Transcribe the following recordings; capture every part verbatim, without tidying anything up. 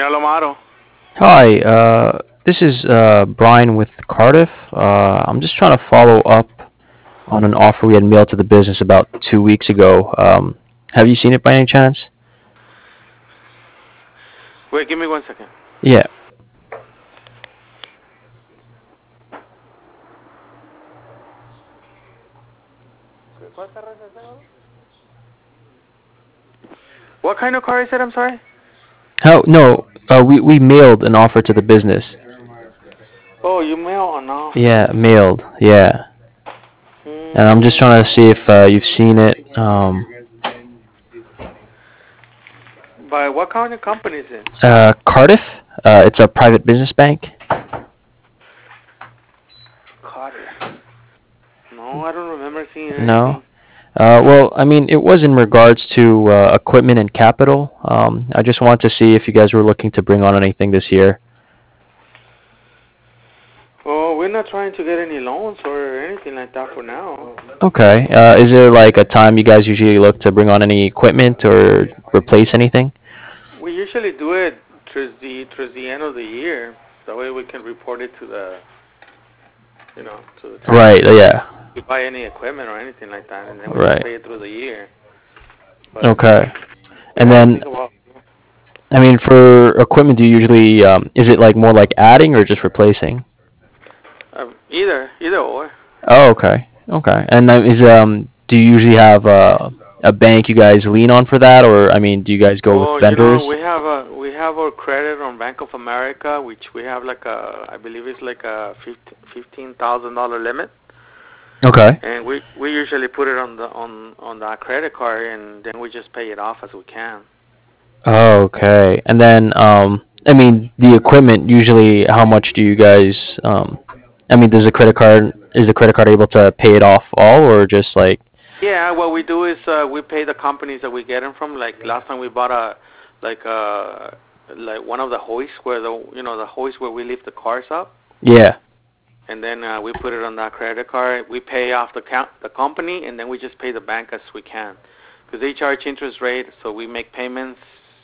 Señor Lomaro. Hi, uh, this is uh, Brian with Cardiff. Uh, I'm just trying to follow up on an offer we had mailed to the business about two weeks ago. Um, have you seen it by any chance? Wait, give me one second. Yeah. What kind of car is it? I'm sorry. How? No, uh, we we mailed an offer to the business. Oh, you mail an offer. Yeah, mailed. Yeah, and I'm just trying to Hmm. see if uh, you've seen it. Um, By what kind of company is it? uh, Cardiff. Uh, it's a private business bank. Carter. No, I don't remember seeing No. anything. Uh, well, I mean, it was in regards to uh, equipment and capital. Um, I just wanted to see if you guys were looking to bring on anything this year. Oh, we're not trying to get any loans or anything like that for now. Okay. Uh, is there like a time you guys usually look to bring on any equipment or replace anything? We usually do it towards the towards the end of the year. That way we can report it to the you know to the Right. taxes. Yeah. We buy any equipment or anything like that, and then we just Right. pay it through the year. But Okay. we And have to then, think about I mean, for equipment, do you usually um, is it like more like adding or just replacing? um, either either or. Oh, okay. Okay. And then is um, do you usually have uh, a bank you guys lean on for that, or I mean, do you guys go with Oh, you know, vendors? we have a we have our credit on Bank of America, which we have like a I believe it's like a fifteen thousand dollar limit, Okay. and we we usually put it on the on on that credit card, and then we just pay it off as we can. Okay. And then, um, I mean, the equipment usually, how much do you guys, um, I mean, does the credit card, is the credit card able to pay it off all or just like, Yeah, what we do is uh, we pay the companies that we get them from. Like last time we bought a like uh like one of the hoists where the you know the hoist where we lift the cars up, yeah. and then uh, we put it on that credit card. We pay off the count the company, and then we just pay the bank as we can, because they charge interest rate. So we make payments.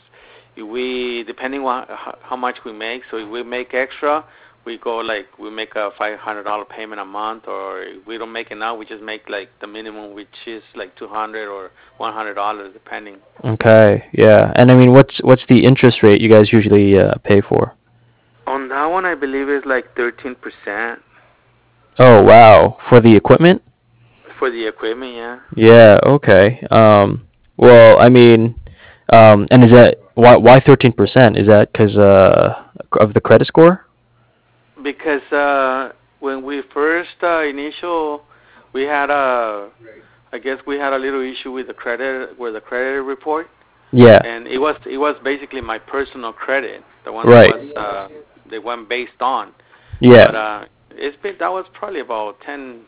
If we depending on how how much we make. So if we make extra, we go like we make a five hundred dollar payment a month, or if we don't make enough, we just make like the minimum, which is like two hundred or one hundred dollars, depending. Okay. Yeah. And I mean, what's, what's the interest rate you guys usually uh, pay for? On that one, I believe it's like thirteen percent Oh, wow. For the equipment? for the equipment. Yeah. Yeah. Okay. Um, well, I mean, um, and is that, why, why thirteen percent? Is that because uh, of the credit score? Because uh, when we first uh, initial, we had a, I guess we had a little issue with the credit, with the credit report, Yeah. and it was it was basically my personal credit, the one that Right. was uh, the one based on. But Yeah. uh, it's been that was probably about ten,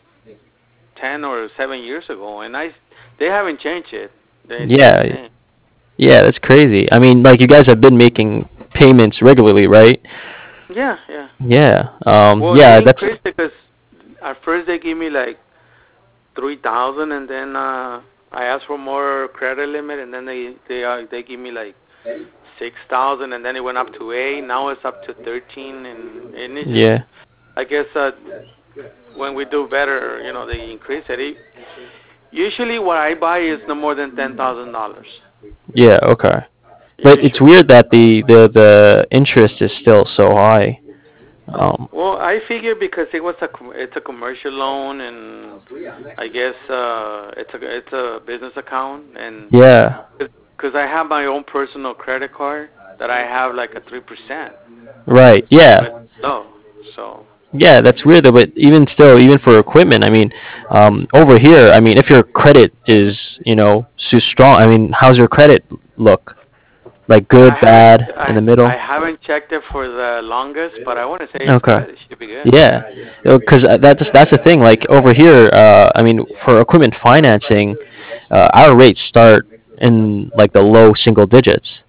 ten or seven years ago, and I they haven't changed it. They stay the Yeah. same. Yeah, that's crazy. I mean, like you guys have been making payments regularly, right? Yeah, yeah. Yeah. Um, Well, yeah, they that's increased it because at first they gave me like three thousand, and then uh, I asked for more credit limit, and then they they uh, they give me like six thousand, and then it went up to eight. Now it's up to thirteen, and and it just yeah. I guess uh, when we do better, you know, they increase it. it usually, what I buy is no more than ten thousand dollars. Yeah, okay. But it's Usually. weird that the the the interest is still so high. Um, Well, I figure because it was a com- it's a commercial loan, and I guess uh, it's a it's a business account, and yeah. because I have my own personal credit card that I have like a three percent, Right. so Yeah. it's low. So Yeah, that's weird though, but even still, even for equipment, I mean, um, over here, I mean, if your credit is, you know, so strong, I mean, how's your credit look? Like I good, haven't bad, in I the I middle? haven't checked it for the longest, but I want to say it's Okay. good. It should be good. Yeah, because that's that's the thing. Like over here, uh, I mean, for equipment financing, uh, our rates start in like the low single digits.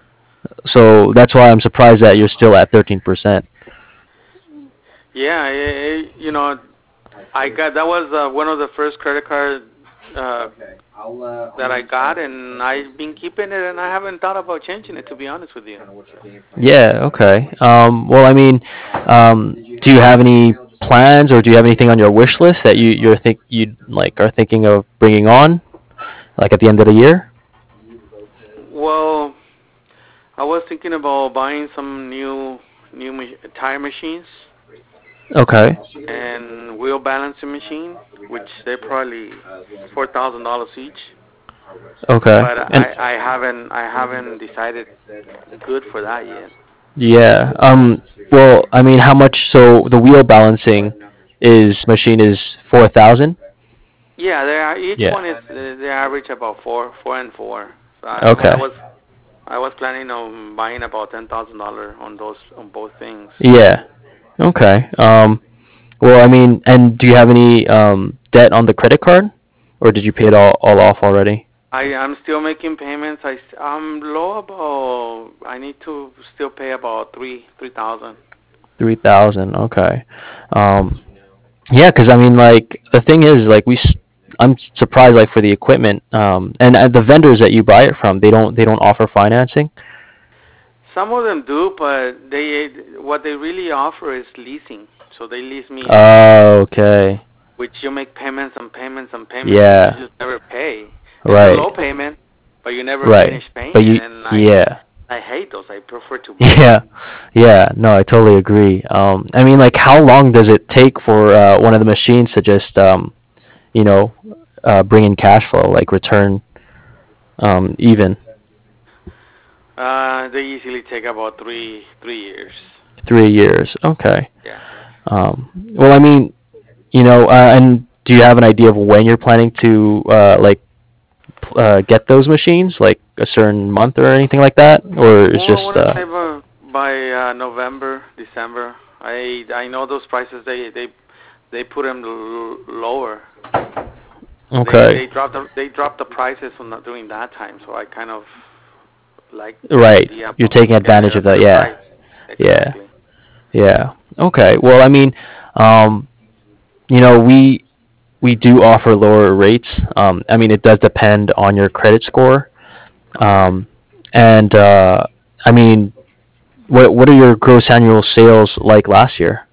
So that's why I'm surprised that you're still at thirteen percent. Yeah, I, I- you know, I got that was uh, one of the first credit card uh, that I got, and I've been keeping it, and I haven't thought about changing it, to be honest with you. Yeah. Okay. Um. Well, I mean, um, do you have any plans, or do you have anything on your wish list that you you're think you like are thinking of bringing on, like at the end of the year? Well, I was thinking about buying some new new ma- tire machines Okay. and wheel balancing machine, which they're probably four thousand dollars each. Okay. But And I I haven't I haven't decided good for that yet. yeah. Um. Well, I mean, how much? So the wheel balancing is machine is four thousand. Yeah, they are, each Yeah. one is uh, they average about four four and four. So I I Okay. was I was planning on buying about ten thousand dollar on those on both things. Yeah. Okay. Um. Well, I mean, and do you have any um debt on the credit card, or did you pay it all all off already? I am still making payments. I st- I'm low about. I need to still pay about three three thousand. Three thousand. Okay. Um. Yeah, 'cause I mean, like the thing is, like we, s- I'm surprised, like for the equipment, um, and uh, the vendors that you buy it from, they don't they don't offer financing. Some of them do, but they what they really offer is leasing. So they lease me everything, Oh, okay. which you make payments and payments and payments, and you Yeah. just never pay. It's a Right. low payment, but you never Right. finish paying But it, you, and I yeah. I hate those. I prefer to buy Yeah, them. yeah, no, I totally agree. Um, I mean, like, how long does it take for uh, one of the machines to just, um, you know, uh, bring in cash flow, like return um, even Uh, they easily take about three three years. three years? Okay. Yeah. Um, well, I mean, you know, uh, and do you have an idea of when you're planning to, uh, like, p- uh, get those machines, like a certain month or anything like that, or it's Well, I just, want to uh, say by by uh, November, December. I I know those prices. They they they put them l- lower. They okay, they drop the they drop the prices on the, during that time. So I kind of like the right? idea You're of taking getting it advantage of at that, better yeah, price. yeah, Exactly. yeah. Okay. Well, I mean, um, you know, we we do offer lower rates. Um, I mean, it does depend on your credit score. Okay. Um, and uh, I mean, what what are your gross annual sales like last year?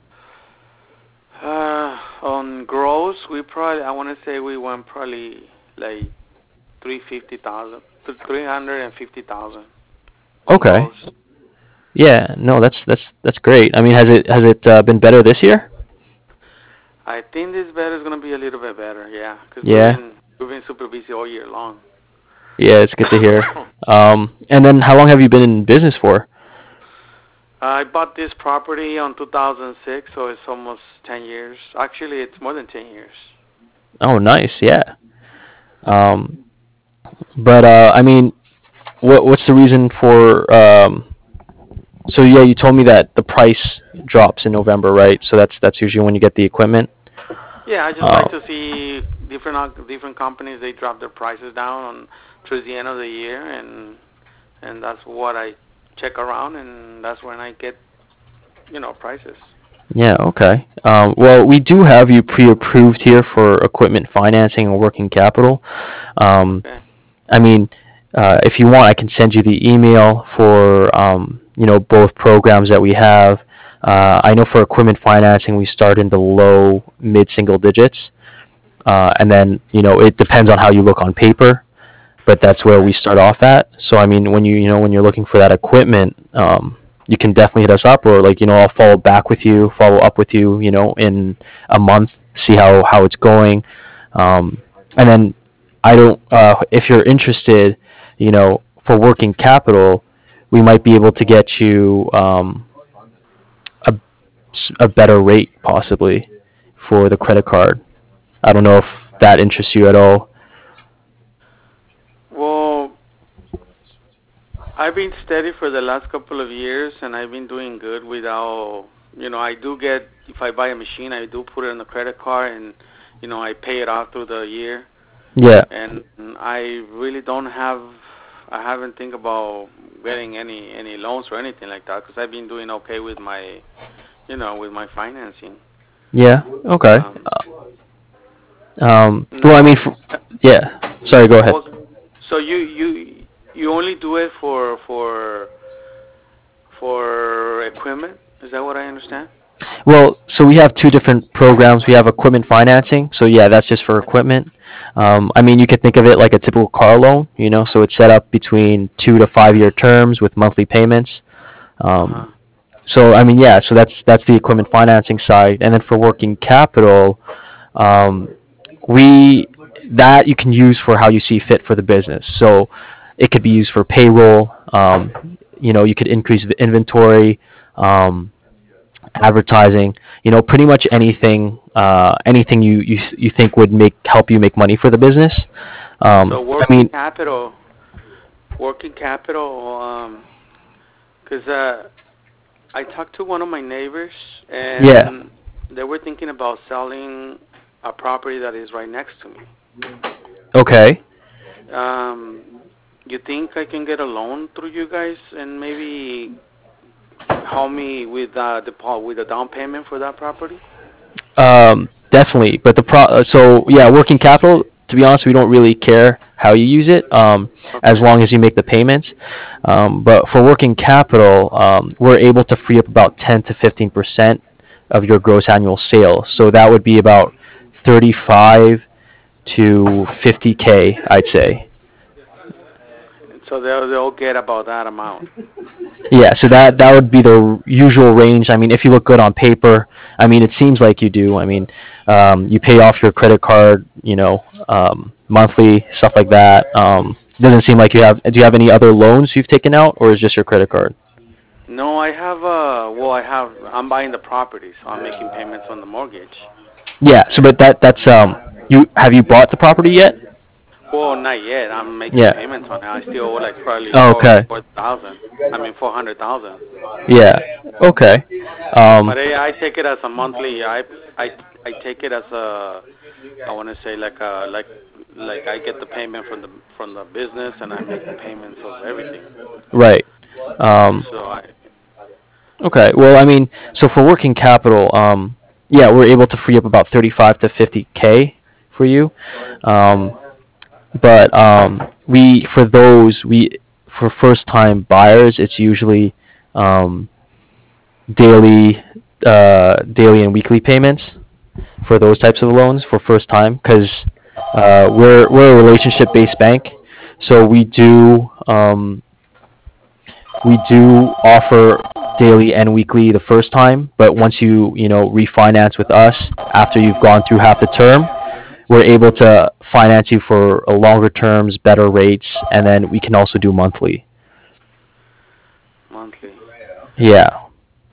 Uh, on gross, we probably I want to say we went probably like three fifty thousand to three hundred and fifty thousand on Okay. gross. Yeah. No, that's that's that's great. I mean, has it has it uh, been better this year? I think this bet is gonna be a little bit better, yeah, because we've Yeah. been we've been super busy all year long. Yeah, it's good to hear. Um, and then how long have you been in business for? I bought this property on two thousand six, so it's almost ten years. Actually, it's more than ten years. Oh, nice. Yeah. Um, but uh, I mean, what what's the reason for um, so yeah, you told me that the price drops in November, right? So that's that's usually when you get the equipment. Yeah, I just Uh, like to see different uh, different companies. They drop their prices down on towards the end of the year, and and that's what I check around, and that's when I get you know prices. yeah, okay. Um, well, we do have you pre-approved here for equipment financing and working capital. Um, Okay. I mean, uh, if you want, I can send you the email for um, you know both programs that we have. Uh, I know for equipment financing, we start in the low mid single digits, uh, and then you know it depends on how you look on paper, but that's where Okay. we start off at. So I mean, when you you know when you're looking for that equipment, um, you can definitely hit us up, or like you know I'll follow back with you, follow up with you, you know, in a month, see how how it's going, um, and then I don't uh, if you're interested, you know, for working capital, we might be able to get you um, a a better rate possibly for the credit card. I don't know if that interests you at all. Well, I've been steady for the last couple of years, and I've been doing good without, you know, I do get, if I buy a machine, I do put it on the credit card, and, you know, I pay it off through the year, Yeah. and I really don't have, I haven't think about getting any any loans or anything like that, because I've been doing okay with my, you know, with my financing. Yeah. Okay. Um, Uh, Um, well, I mean, No. for, yeah. Sorry, go ahead. Well, so you you you only do it for for for equipment? Is that what I understand? Well, so we have two different programs. We have equipment financing. So yeah, that's just for equipment. Um, I mean, you could think of it like a typical car loan, you know. So it's set up between two to five year terms with monthly payments. Uh Um, huh. so I mean, yeah. So that's that's the equipment financing side, and then for working capital, um, we that you can use for how you see fit for the business. So it could be used for payroll. Um, you know, you could increase the inventory. Um, advertising, you know, pretty much anything, uh, anything you, you you think would make help you make money for the business. Um, So I working mean, capital, working capital. Um, cause uh, I talked to one of my neighbors, yeah, and they were thinking about selling a property that is right next to me. okay. Um, you think I can get a loan through you guys and maybe help me with uh, the po- with the down payment for that property? Um, definitely, but the pro. uh, So yeah, working capital. To be honest, we don't really care how you use it, um, as Okay. long as you make the payments. Um, but for working capital, um, we're able to free up about ten to fifteen percent of your gross annual sales. So that would be about thirty-five to fifty k, I'd say. So they'll they'll get about that amount. Yeah, so that that would be the usual range. I mean, if you look good on paper, I mean, it seems like you do. I mean, um, you pay off your credit card, you know, um, monthly, stuff like that. Um, doesn't seem like you have. Do you have any other loans you've taken out, or is just your credit card? No, I have uh well I have I'm buying the property, so I'm making payments on the mortgage. Yeah. So, but And that that's um, you have you bought the property yet? well, not yet. I'm making Yeah. payments on it. I still owe like probably Oh, four okay. four thousand. I mean four hundred thousand. Yeah. Okay. Um, But I, I take it as a monthly. I I I take it as a I want to say like a like like I get the payment from the from the business and I make the payments of everything. right. Um, So I Okay. Well, I mean, so for working capital, um, yeah, we're able to free up about thirty-five to fifty k for you. Um, but um, we for those we for first-time buyers, it's usually um, daily, uh, daily and weekly payments for those types of loans for first time because uh, we're we're a relationship-based bank, so we do um, we do offer daily and weekly the first time, but once you you know refinance with us after you've gone through half the term, we're able to finance you for a longer terms, better rates, and then we can also do monthly. monthly. Yeah,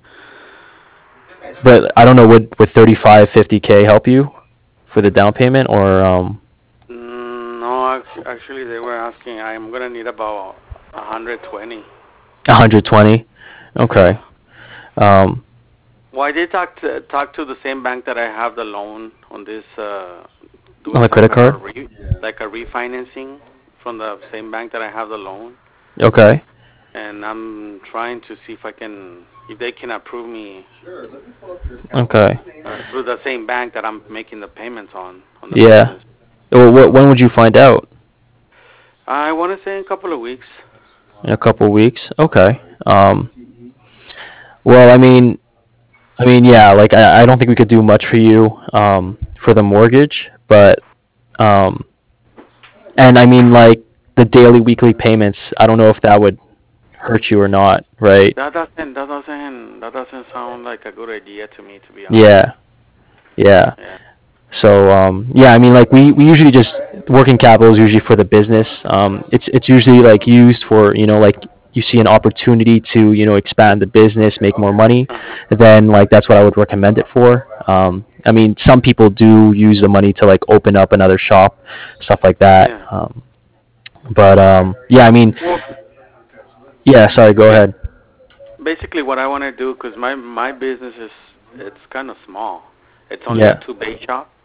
but I don't know, would would thirty-five, fifty k help you for the down payment, or um Mm, no, act- actually they were asking. I'm gonna need about one hundred twenty. one hundred twenty? Yeah. Okay. Um, Well, I did talk to talk to the same bank that I have the loan on this, uh, on the doing like credit a card. re, like a refinancing from the same bank that I have the loan, Okay. and I'm trying to see if I can if they can approve me Okay. uh, through the same bank that I'm making the payments on on the Yeah. business. Well, wh- when would you find out? I want to say in a couple of weeks. In a couple weeks. Okay. Um, well, I mean, I mean, yeah, like I, I don't think we could do much for you um, for the mortgage, but um, and I mean, like the daily, weekly payments. I don't know if that would hurt you or not, right? That doesn't that doesn't that doesn't sound like a good idea to me, to be honest. Yeah, yeah. Yeah. So um, yeah, I mean, like we, we usually just working capital is usually for the business. Um, it's it's usually like used for you know like you see an opportunity to you know expand the business, make more money. Uh huh. Then like that's what I would recommend it for. Um, I mean, some people do use the money to like open up another shop, stuff like that. Yeah. Um, but um, yeah, I mean, Well, yeah. Sorry, go ba- ahead. basically what I want to do, because my my business is it's kind of small. It's only a Yeah. two bay shop,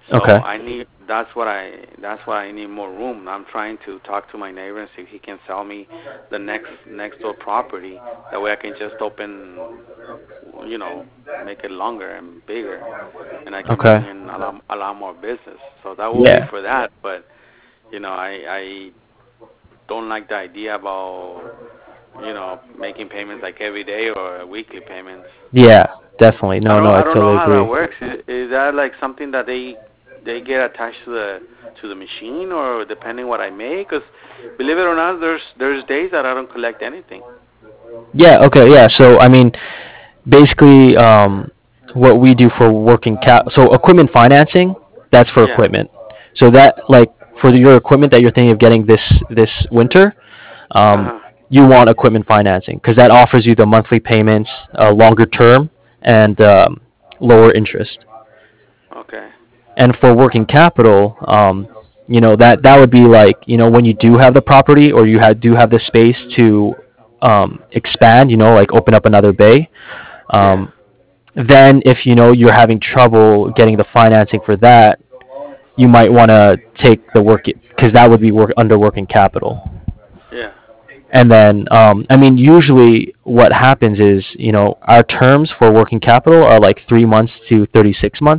So Okay. I need that's what I that's why I need more room. I'm trying to talk to my neighbor and see if he can sell me the next next door property. That way I can just open, you know, make it longer and bigger, and I can Okay. bring in a lot a lot more business. So that will be Yeah. for that. But you know, I I don't like the idea about you know making payments like every day or weekly payments. Yeah. Definitely. I No. don't No. I I don't know totally how that agree. works. Is, is that like something that they they get attached to the to the machine, or depending what I make? Because believe it or not, there's there's days that I don't collect anything. Yeah. Okay. Yeah. So I mean, basically, um, what we do for working cap, so equipment financing, that's for Yeah. equipment. So that like for your equipment that you're thinking of getting this this winter, Uh um, huh. you want equipment financing because that offers you the monthly payments, uh, longer term, and um, lower interest. Okay. And for working capital, um, you know that that would be like you know when you do have the property or you have, do have the space to um, expand, you know, like open up another bay. Yeah. Um, then if you know you're having trouble getting the financing for that, you might want to take the work because that would be work under working capital. Yeah. And then, um, I mean, usually what happens is, you know, our terms for working capital are like three months to thirty-six months.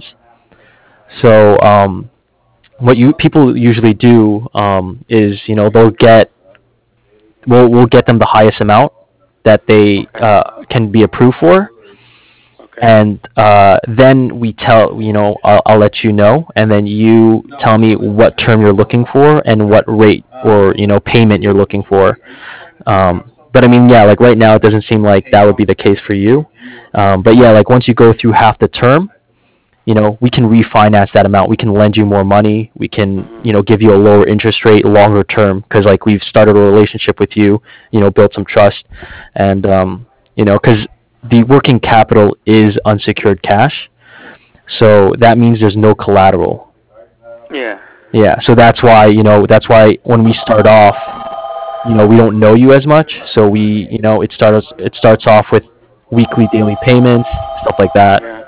So, um, what you people usually do um, is, you know, they'll get, we'll we'll get them the highest amount that they Okay. uh, can be approved for, Okay. and uh, then we tell, you know, I'll, I'll let you know, and then you tell me what term you're looking for and what rate or you know payment you're looking for. Um, but I mean, yeah, like right now, it doesn't seem like that would be the case for you. Um, but yeah, like once you go through half the term, you know, we can refinance that amount. We can lend you more money. We can, Mhm. you know, give you a lower interest rate longer term because like we've started a relationship with you, you know, built some trust, and um, you know, because the working capital is unsecured cash, so that means there's no collateral. Yeah. Yeah, so that's why you know that's why when we start off, you know, we don't know you as much, so we, you know, it starts it starts off with weekly, daily payments, stuff like that. Yeah.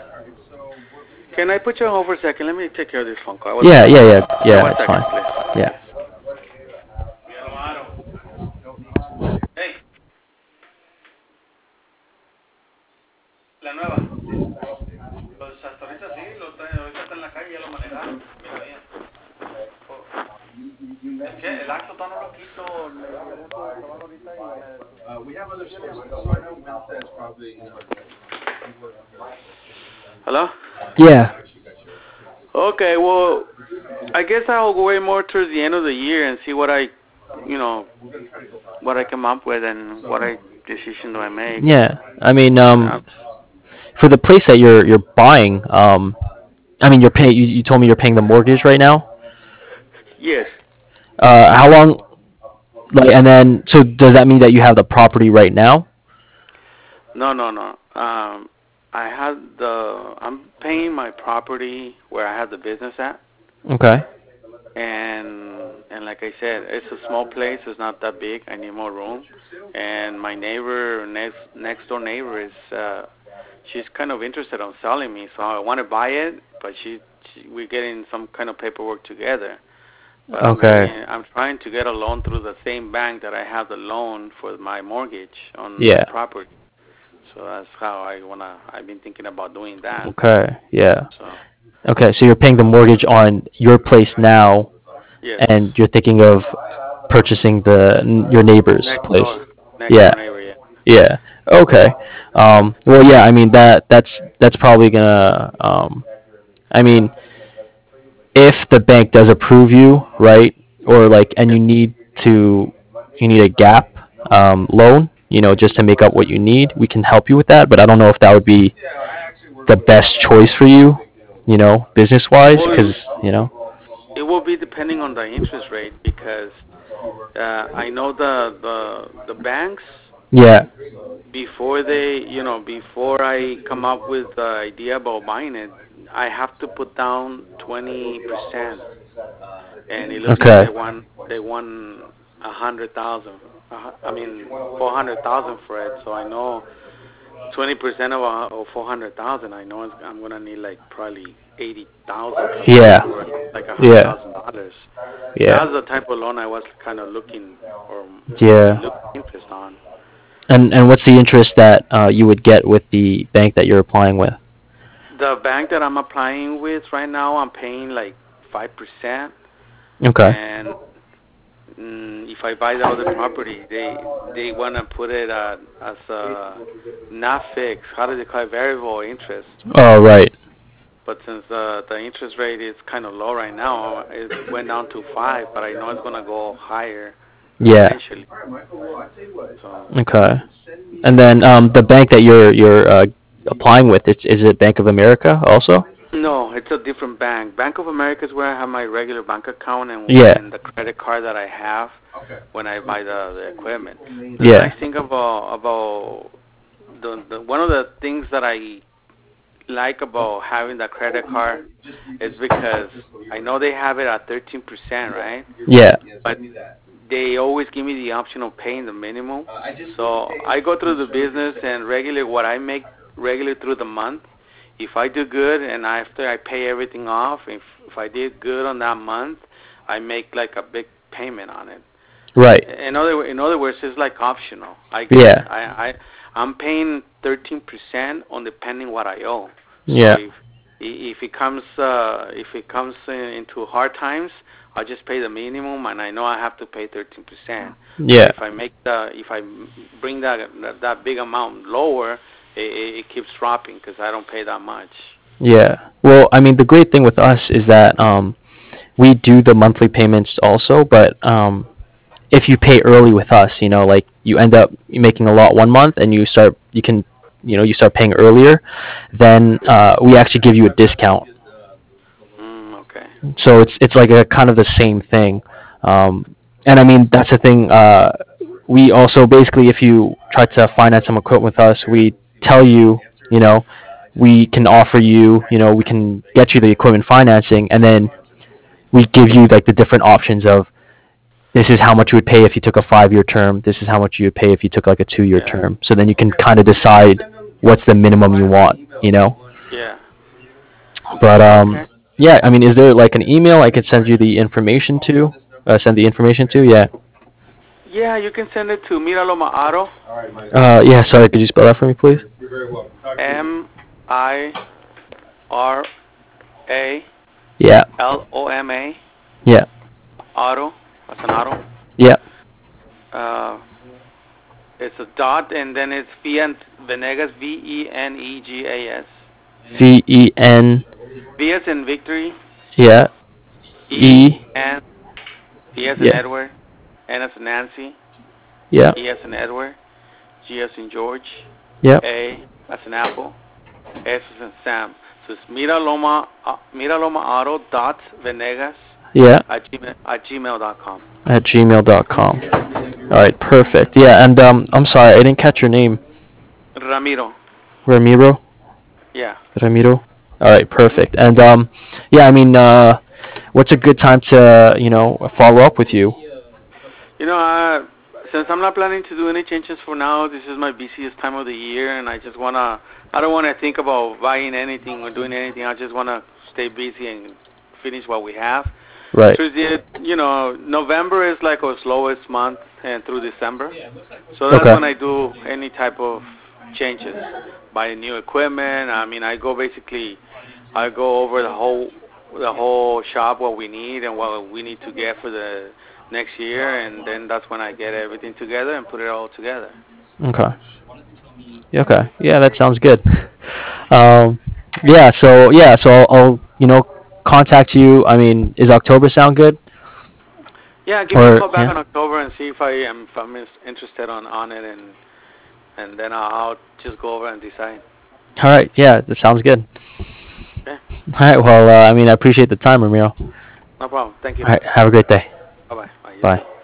Can I put you on hold for a second? Let me take care of this phone call. I was Yeah, gonna. yeah, yeah, Yeah, yeah. one It's second, fine. please. Yeah. Please. Hey, la nueva. Pues hasta ahorita sí, lo trae, ahorita está en la calle, ya lo manejaron. Mira bien. Oh, es que el acto todavía no lo quito. Le llevé todo el trabajo ahorita y Hello? Yeah. Okay, well, I guess I'll wait more towards the end of the year and see what I, you know, what I come up with and what I decision do I make. Yeah. I mean, Uh, um, for the place that you're you're buying, um, I mean, you're paying. You, you told me you're paying the mortgage right now. yes. Uh, how long? Like, and then, so does that mean that you have the property right now? No, no, no. Um, I had the. I'm paying my property where I have the business at, Okay. and and like I said, it's a small place. It's not that big. I need more room. And my neighbor, next next door neighbor, is uh, she's kind of interested on selling me. So I want to buy it, but she, she we're getting some kind of paperwork together. But I'm Okay. getting, I'm trying to get a loan through the same bank that I have the loan for my mortgage on my Yeah. property. So that's how I wanna. I've been thinking about doing that. Okay. Yeah. So Okay. So you're paying the mortgage on your place now, yes, and you're thinking of purchasing the your neighbor's next place. door, next Yeah. door neighbor. Yeah. Yeah. Okay. Um, well, yeah. I mean that that's that's probably gonna. Um, I mean, if the bank does approve you, right, or like, and Yeah. you need to, you need a gap um, loan, you know, just to make up what you need, we can help you with that. But I don't know if that would be the best choice for you, you know, business wise, Well, because you know. it will be depending on the interest rate because uh, I know the the the banks Yeah. before they, you know, before I come up with the idea about buying it, I have to put down twenty percent, and it looks like Okay. they want they want a hundred thousand. Uh, I mean, four hundred thousand for it. So I know twenty percent of, a, of four hundred thousand. I know it's, I'm gonna need like probably eighty thousand because Yeah. it's worth like a hundred Yeah. thousand dollars. Yeah. That's the type of loan I was kind of looking or Yeah. looking interest on. And and what's the interest that uh, you would get with the bank that you're applying with? The bank that I'm applying with right now, I'm paying like five percent, Okay. and mm, if I buy the other property, they they want to put it uh, as a not fixed. How do they call it? Variable interest. Oh, right. But since uh, the interest rate is kind of low right now, it went down to five. But I know it's gonna go higher Yeah. eventually. So Okay. And then um, the bank that you're you're uh, applying with, it's, is it Bank of America also? no, it's a different bank. Bank of America is where I have my regular bank account and, Yeah. and the credit card that I have when I buy the, the equipment. The Yeah. nice thing about about the, the one of the things that I like about having the credit card is because I know they have it at thirteen percent, right? Yeah. But they always give me the option of paying the minimum. So I go through the business and regularly what I make regularly through the month. If I do good and after I pay everything off, if if I did good on that month, I make like a big payment on it. Right. In other in other words, it's like optional. I Yeah. I I I'm paying thirteen percent on depending what I owe. Yeah. So if if it comes uh, if it comes in, into hard times, I just pay the minimum, and I know I have to pay thirteen percent. Yeah. If I make the if I bring that that, that big amount lower, it, it keeps dropping because I don't pay that much. Yeah. Well, I mean, the great thing with us is that um, we do the monthly payments also, but um, if you pay early with us, you know, like you end up making a lot one month and you start, you can, you know, you start paying earlier, then uh, we actually give you a discount. Mm, okay. So it's it's like a kind of the same thing. Um, and I mean, that's the thing. Uh, we also basically, if you try to finance some equipment with us, we tell you, you know, we can offer you, you know, we can get you the equipment financing, and then we give you like the different options of this is how much you would pay if you took a five-year term. This is how much you would pay if you took like a two-year Yeah. term. So then you can kind of decide what's the minimum you want, you know. Yeah. But um, Okay. yeah, I mean, is there like an email I could send you the information to? Uh, send the information to? Yeah. Yeah, you can send it to Miraloma Auto. Uh, yeah. Sorry, could you spell that for me, please? M I R A Yeah. L O M A Yeah. Auto. That's an auto. Yeah. Uh, it's a dot and then it's V and Venegas V E N E G A S. V E N. V as in Victory. Yeah. E. N. E as in Yeah. Edward. N as in Nancy. Yeah. E as in Edward. G as in George. Yeah. A as in Apple. S as in Sam. So it's Miraloma uh, Miraloma Auto dot Venegas Yeah. at gmail at gmail dot com. At gmail dot com. All right. Perfect. Yeah. And um, I'm sorry, I didn't catch your name. Ramiro. Ramiro. Yeah. Ramiro. All right. Perfect. And um, yeah. I mean, uh, what's a good time to you know follow up with you? You know, uh, since I'm not planning to do any changes for now, this is my busiest time of the year, and I just wanna. I don't want to think about buying anything or doing anything. I just want to stay busy and finish what we have. Right. So the, you know, November is like our slowest month, and through December. So that's Okay. when I do any type of changes, buy new equipment. I mean, I go basically, I go over the whole the whole shop, what we need and what we need to get for the next year, and then that's when I get everything together and put it all together. Okay. Okay. Yeah, that sounds good. Um, yeah. So yeah. So I'll, I'll you know contact you. I mean, is October sound good? Yeah, give Or- me a call back yeah. in October and see if I am if I'm is- interested on on it, and and then I'll, I'll just go over and decide. All right. Yeah, that sounds good. Okay, All right. Well, uh, I mean, I appreciate the time, Ramiro. no problem. Thank you. All right. Have a great day. Bye bye. Bye.